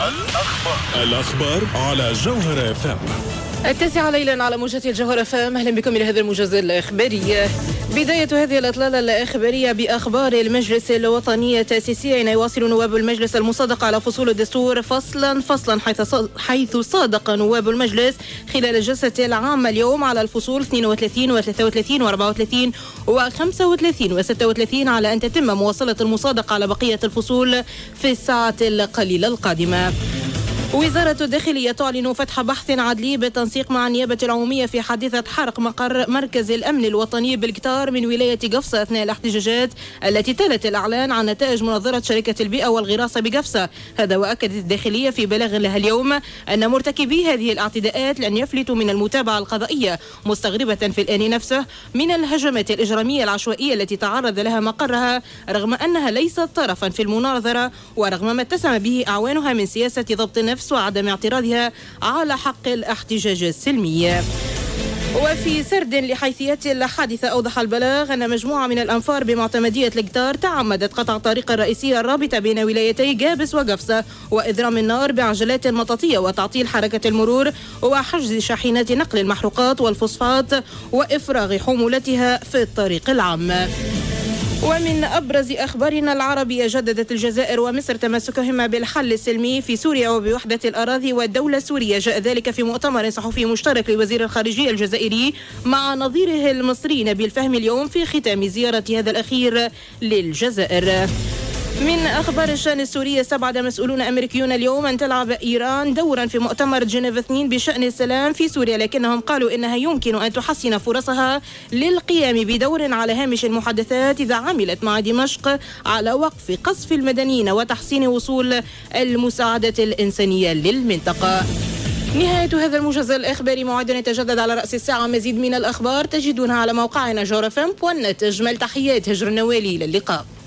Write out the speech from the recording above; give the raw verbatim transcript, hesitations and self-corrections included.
الأخبار الأخبار على جوهر اف ام. التاسعة ليلا على موجة الجوهر اف ام. أهلا بكم إلى هذا الموجز الإخباري. بداية هذه الإطلالة الإخبارية بأخبار المجلس الوطني التأسيسي، أين يواصل نواب المجلس المصادقة على فصول الدستور فصلا فصلا، حيث صادق نواب المجلس خلال الجلسة العامة اليوم على الفصول اثنين وثلاثين وثلاثة وثلاثين وأربعة وثلاثين وخمسة وثلاثين وستة وثلاثين، على أن تتم مواصلة المصادقة على بقية الفصول في الساعات القليلة القادمة. وزارة الداخلية تعلن فتح بحث عدلي بالتنسيق مع النيابة العمومية في حادثة حرق مقر مركز الأمن الوطني بالكتار من ولاية قفصة أثناء الاحتجاجات التي تلت الإعلان عن نتائج منظرة شركة البيئة والغراسة بقفصة. هذا وأكدت الداخلية في بلاغ لها اليوم أن مرتكبي هذه الاعتداءات لن يفلتوا من المتابعة القضائية، مستغربة في الآن نفسه من الهجمات الإجرامية العشوائية التي تعرض لها مقرها، رغم أنها ليست طرفا في المناظرة، ورغم ما اتسم به أعوانها من سياسة ضبط النفس وعدم اعتراضها على حق الاحتجاج السلمي. وفي سرد لحيثيات الحادثة، أوضح البلاغ أن مجموعة من الأنفار بمعتمدية القطار تعمدت قطع الطريق الرئيسية الرابطة بين ولايتي قابس وقفصة، وإذرام النار بعجلات مطاطية، وتعطيل حركة المرور، وحجز شاحنات نقل المحروقات والفوسفات، وإفراغ حمولتها في الطريق العام. ومن أبرز أخبارنا العربية، جددت الجزائر ومصر تمسكهما بالحل السلمي في سوريا وبوحدة الأراضي والدولة السورية. جاء ذلك في مؤتمر صحفي مشترك لوزير الخارجية الجزائري مع نظيره المصري نبيل فهمي اليوم في ختام زيارة هذا الأخير للجزائر. من أخبار الشأن السوري، استبعد مسؤولون أمريكيون اليوم أن تلعب إيران دورا في مؤتمر جنيف اثنين بشأن السلام في سوريا، لكنهم قالوا إنها يمكن أن تحسن فرصها للقيام بدور على هامش المحادثات إذا عملت مع دمشق على وقف قصف المدنيين وتحسين وصول المساعدة الإنسانية للمنطقة. نهاية هذا الموجز الإخباري، موعدنا يتجدد على رأس الساعة. مزيد من الأخبار تجدونها على موقعنا جوهر اف ام دوت نت. أجمل تحيات هجر النوالي، إلى اللقاء.